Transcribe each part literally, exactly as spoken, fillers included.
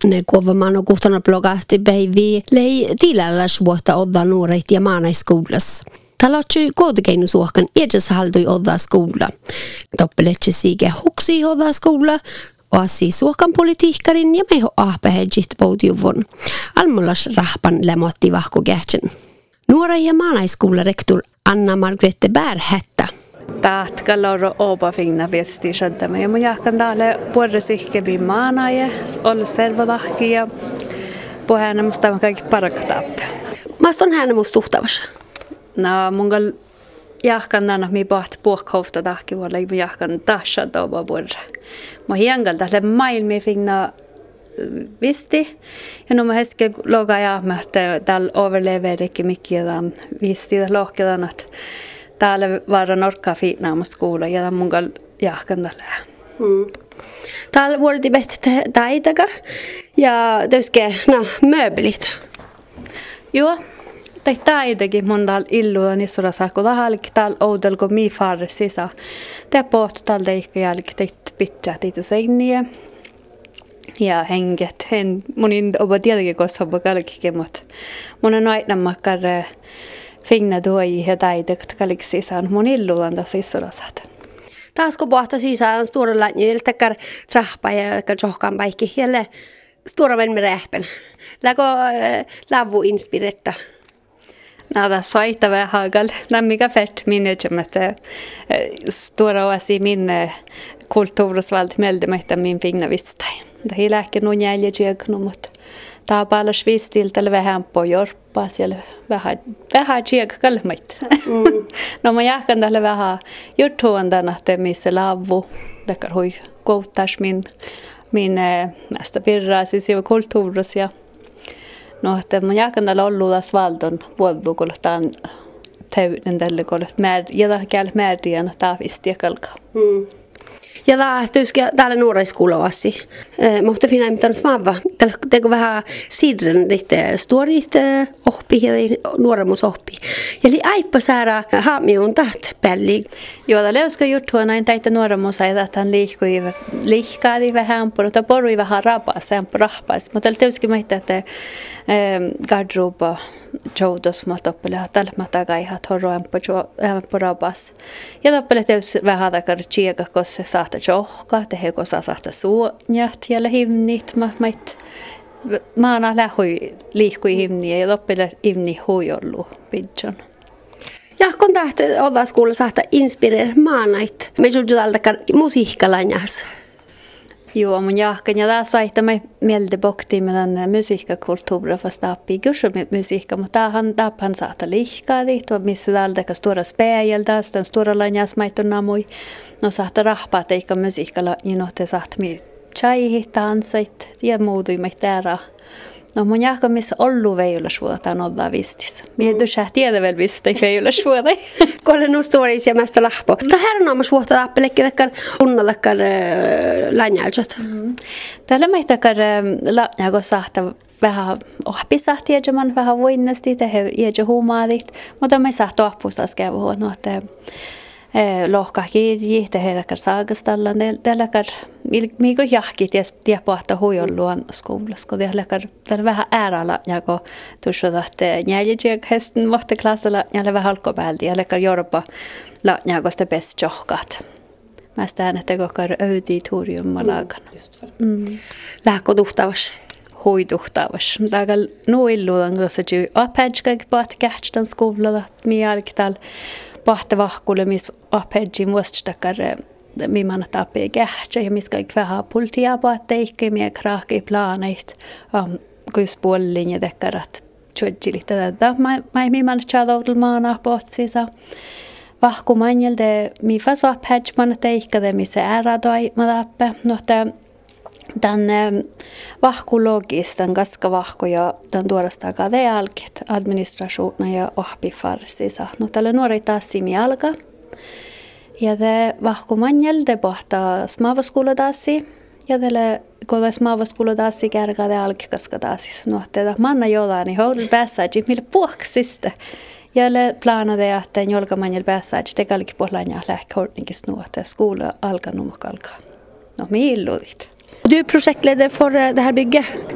Ne kuvaman och kuhtana blogahti päivi lei tiläläs vuotta odda nuoret ja maanaiskoulas. Talatsi koodikeinnusuohkan edes haldui odda skoula. Toppeletse sige huksi odda skoula. Oasi suokan politiikkarin ja meho ahpehedjit poutiuvon. Almulas rahpan lämotti vahko kähtsen. Nuora ja maanaiskoula rektor Anna Margrethe Bärhättä. Taat kaloro oba finna viesti shaddamme ja mun jahkan täällä puolesihke bi maanaje olla servodahki ja pohjana musta on kaikki paraktaap. Maston hän musta tuhtavas. No mun gal jahkan tänä mi paht puokhofta tahki vuolla mun jahkan tasha toba puolra. Mä hiengal täällä maailmi finna viesti ja no mä heske loga ja mä täällä overleveedekin mikkiä viesti lohkedan että täällä var norkka fina musta kuulla ja mun gal jahkan tällä. Mm. Täällä vuodeti bäst taitaka ja töyske na möbelit. Joo. Tai taitakin mun täällä illuilla niissä saakko tahalik täällä oudelko mi farre sisä. Te pohtu täällä teikka jälki teit pitää teitä seiniä. Ja henget hen mun oba tietenkin koska oba kalkikin mut mun on aina makkar finna tuoi ja taidekt kaliksi sisään mun illuilla tässä isolla saat. Taasko pohta sisään stora lanjil takkar trappa ja johkan paikki hele stora men med räpen. Lägå lavu inspiretta. Nada soita vähän gal nämmikä fett minne että stora oasi minne kulttuurisvald melde mättä min fingna vistai. Det hela är nog jälle jag numot. Ta bara svistilta eller vähän på jorpa siellä vähän vähän jag kalmait. No mä jahkan tälle vähän juttuandan että missä lavu dakar hui koutas min min nästa pirra siis jo kulttuuris ja no että mä jahkan tälle olluda svaldon vuodlukultaan täyden tälle kolut mer ja käl merdian taavisti kalka. Ja tää tyskä täällä nuoriskuloasi. Eh mohta finna mitään smava. Täällä teko vähän sidren lite storit oppi ja nuoremus oppi. Ja li aipa saada haamiun taht pelli. Joo, täällä leuska juttua näin täitä nuoremus ei tähän liikkui liikkaadi vähän på mutta porui vähän rapas sen rahpas. Mutta täällä tyskä meitä että garderoba joudos mot oppele täällä mata kai hat horroen på på rapas. Ja oppele teus vähän takar chiega kosse saata johka te he kosa saata suonjat ja himnit ma mait maana lähui liikkui himni ja oppele himni huijollu pidjon. Ja kun tahte olla skola saata inspireer maanait. Me juju tältä musiikkalanjas. Joo, mun jahkan ja taas saita me mieltä bokti med den musiikkakulttuuren fast appi gusho musiikka mutta han tappan saata liikkaa dit och missä tältä stora spegel där den stora lanjas maitona mui no saata rahpaa teikka musiikalla niin no te saat mi chai tanssit ja muutui me täällä. No mun jahkan missä ollu veillä suotaan olla vistis. Mie du sä tiedä väl visst ei veillä suota. Kolle nu stories ja mästä lahpo. Ta här on suota appelekki takkar unnalakkar lanjalchat. Täällä me takkar lanjago sahta vähän ohpisahti ja man vähän voinnasti tehdä ja huumaadit, mutta me sahto apusas käydä huono että lohka kirji tehdä takkar saagastalla tälläkar mikä jahki ties tie pohta huijolluan skoulassa kun tälläkar tällä vähän ääralla jako tuossa että jäljejäk hästen vahte klassalla jälle vähän alkopäälti ja läkar jorpa la jako sitä bäst johkat. Mä stään että kokar auditorium malagan. Mm. Lähkö tuhtavas. Huiduhtavas. Tagal nuilluan kanssa ju apedjak pat kähtstan skoulalla mielkital pahte vahkulle mis apedjin vuostakar mi man tape kähtsä ja mis kaikki vähän pultia paatteikki mie kraaki planeit um kus puolin ja dekkarat tjodjilit tätä mai mi man chadodl maana potsisa vahku manjelde mi faso apedj man teikka de mi se ära doi madappe no tämän vahkulogisten kaska vahkoja tämän tuorasta kadealkit administrationa ja ohpifarsisa. No tällä nuori taas simi alka. Ja te vahkumanjelde pohtaa smavaskula taasi. Ja tälle kolla smavaskula taasi kärkä de alki kaska taasi. No tätä manna jollain niin houdel pääsääji millä puoksista. Ja le planade että jolkamanjel pääsääji te kalki puolanja lähkornikis nuote skola alka numakalka. No mi illudit. Du är projektledare för det här bygget.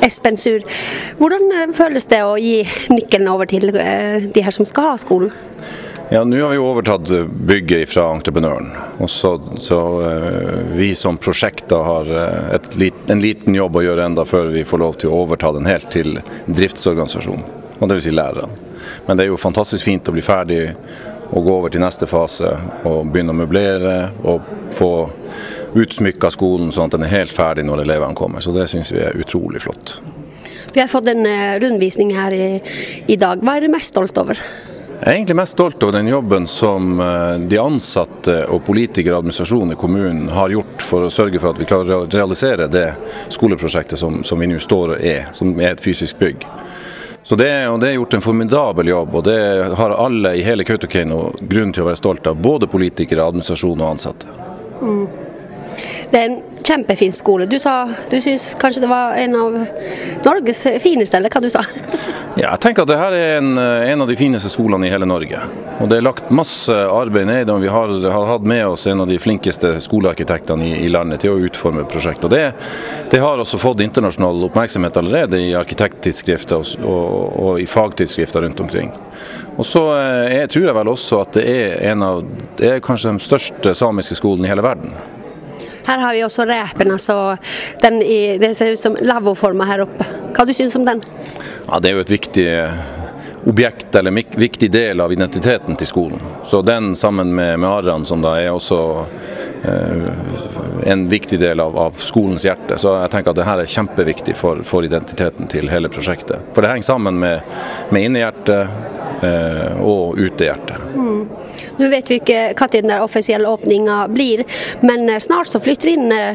Espen Sur, hvordan føles det å gi nykkelen over til de her som skal ha skolen? Ja, nu har vi övertagit bygget fra entreprenøren. Och så, så vi som projekt da har ett lit, en liten jobb å gjøre enda før vi får lov til å overta den helt til driftsorganisasjon, og det vil si lærere. Men det er jo fantastisk fint å bli ferdig og gå over til neste fase og begynne å møblere og få utsmykka skolen sånn at den er helt ferdig når elevene kommer. Så det synes vi er utrolig flott. Vi har fått en rundvisning her i, i dag. Hva er du mest stolt over? Jeg er egentlig mest stolt over den jobben som de ansatte og politikere og administrasjonen i kommunen har gjort for å sørge for at vi klarer å realisere det skoleprosjektet som, som vi nå står og er, som er et fysisk bygg. Så det, og det er gjort en formidabel jobb, og det har alle i hele Kautokeino grunn til å være stolt av, både politikere, administrasjon og ansatte. Mm. Det er en kjempefin skole. Du sa, du synes kanskje det var en av Norges fineste, eller hva du sa? Ja, jeg tenker at det her er en, en av de fineste skolene i hele Norge. Og det er lagt masse arbeid ned, og vi har, har hatt med oss en av de flinkeste skolearkitektene i, i landet til å utforme prosjektet. Og det, det har også fått internasjonal oppmerksomhet allerede i arkitekttidsskrifter og, og, og i fagtidsskrifter rundt omkring. Og så jeg tror jeg vel også at det er en av, det er kanskje den største samiske skolen i hele verden. Her har vi også räpen, altså den i, det ser ut som lavvoforma her oppe. Hva du synes om den? Ja, det er jo et viktig objekt, eller en viktig del av identiteten til skolen. Så den sammen med, med arran, som da er også eh, en viktig del av, av skolens hjerte. Så jeg tenker at det her er kjempeviktig for, for identiteten til hele prosjektet. For det henger sammen med, med innehjertet eh, og utehjertet. Mm. Nu vet vi ikke hva den der offisielle åpningen blir, men snart så flytter inn eh,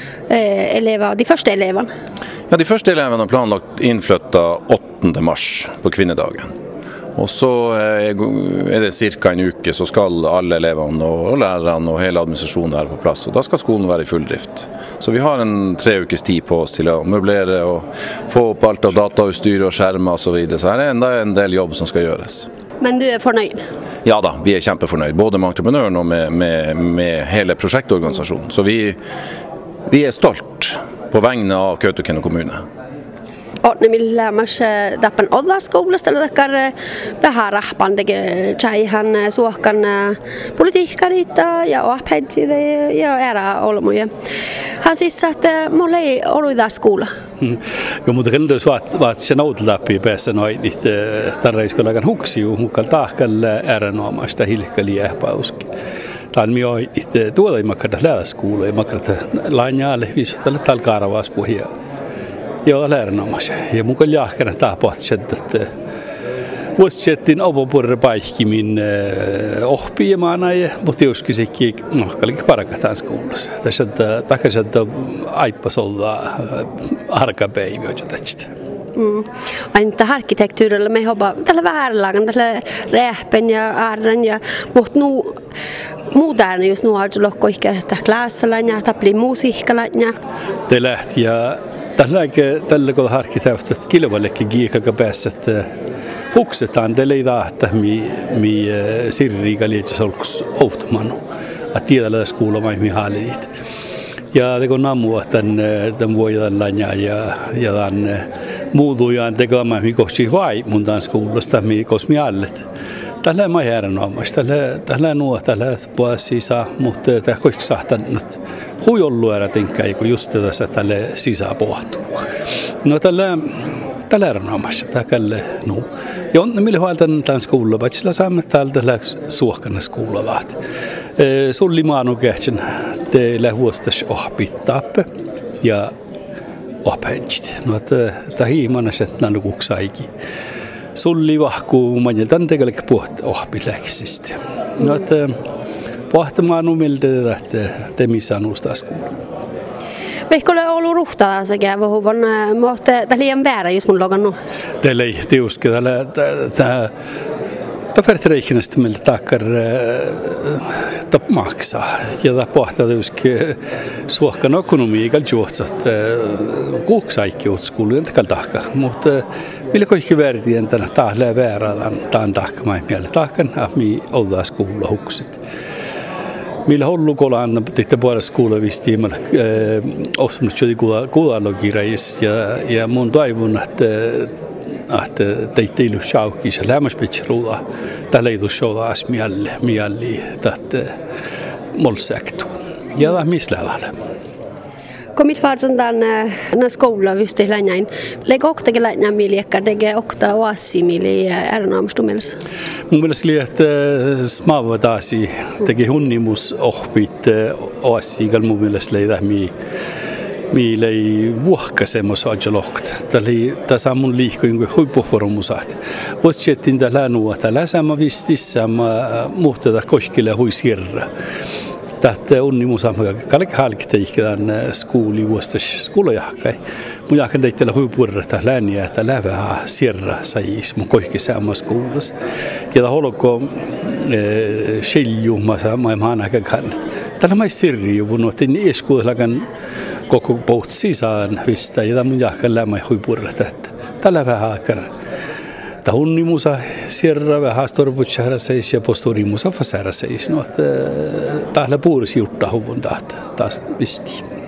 elever, de første elevene. Ja, de første elevene har planlagt innflytta åttende mars på kvinnedagen. Og så er det cirka en uke så skal alle elevene og lærerne og hele administrasjonen være på plass, og da skal skolen være i full drift. Så vi har en tre ukes tid på oss til å møblere og få opp alt av datautstyr og skjermer og så videre. Så her er enda en del jobb som skal gjøres. Men du er fornøyd? Ja da, vi er kjempefornøyd, både med entreprenøren og med, med, med hele prosjektorganisasjonen. Så vi, vi er stolt på vegne av Kautokeino kommune. Och när vi lämnar sig dappen alla skolor ställer det behara bandige tjejhan såkan politikarita ja och pensi det ja era olmoja. Han siis att molle oluida skola. Jo mutta kyllä så att vad sen läpi pääsen noin lite tarreiskolagan huksi ju mukal tahkal erinomaista hilkkaliäpauski. Täällä mi oi itse tuolla ei makata lääskoulu ei makata lainjaalle visotella talkaravaspuhia. Joo, lärnomas. Ja mukaan jahkana tapahtset, että vuosittain avopurre paikkimin ohpiimana ja mutta joskus sekin no kallikin parakataan skoulussa. Tässä takaisin aippas olla arkapäivä jotakin. Mm. Aina arkkitehtuurilla me hoppa tällä väärlagan tällä räppen ja arran ja mutta nu moderna just nu har ju lokko ehkä klassalla ja tapli musiikalla ja det lähti ja tällä tällä kun arkkitehtuurit kilvallekin giikaga päässet huksetaan det leida että mi mi sirriga liitsolkus outmanu att tiedellä skola mai mi halit ja det går namu att den den voidaan lanja ja ja dan muudujan tekemään mi kohti vai mun dan skolasta mi kosmi allet tällä mai erinomaista tällä tällä nuo tällä puolissa mutta tämä kaikki sahtan nyt huijolluera tenkää kun just tässä tällä sisäpohtuu no tällä tällä erinomaista tällä no ja on millä huoltan tämän skolan bachelor saamme tällä suokkana skolalaat sulli maanu kähtsin teillä huostas ohpittappe ja opetjit no että tahimaneset nanukuksaikin sulli vahku manjeltan tegellik puht ohpiläksistä no että pohtimaan miltä että temisanusta skola Veikkolle ollut ruhtaa sekä vohuvan mutta liian väärä jos mun logannut tällä tiuske tällä tämä Tafertreikinästä meillä takkar tap maksaa ja ta pohtaa tiuske suokkan ekonomiikal juotsat kuuksaikkiut skulujen takka mutta millä kaikki väärtien tänä tahle väärään taan takka mai mieltä takkan mi olla skoula hukset Millä hullu kolaan tehtä puolesta kuulevisti mä osannut jodi kuualogireis ja ja mun toivon että että teitte ilu shaukki se lämmäspitruda tällä ei tuoda as mialle mialli että molsektu ja da misläällä. Komit vaatsan tämän na skola vysti lännäin. Leik oktakin lännä miliekka tege okta oassi mili ärnaamstumels. Mun mielestä oli, että smaavataasi teki hunnimus ohpit oassi gal mun mielestä leidä mi mi lei vuohkasemos ajalokt. Täli tässä mun liikkuin huippuforumusat. Voisittiin tällä nuota läsama vistissä muhtata koskille huisirra. Tätä unnimusa kaikki halkiteikään skooli vuostas skoolajahkai. Mun jahkan teitellä huipurrata lääniä että lävää sirra sais mun kaikki sama skoolas. Ja holko skilju massa mai maanakan kan. Tällä mai sirri vun että ni skoolakan koko poht sisään vista ja mun jahkan lämä huipurrata. Tällä vähän ta unnimusa sirra vähän storbutsara seis ja posturimusa fasara seis no että täällä puurisi juttu huvun taas taas visti.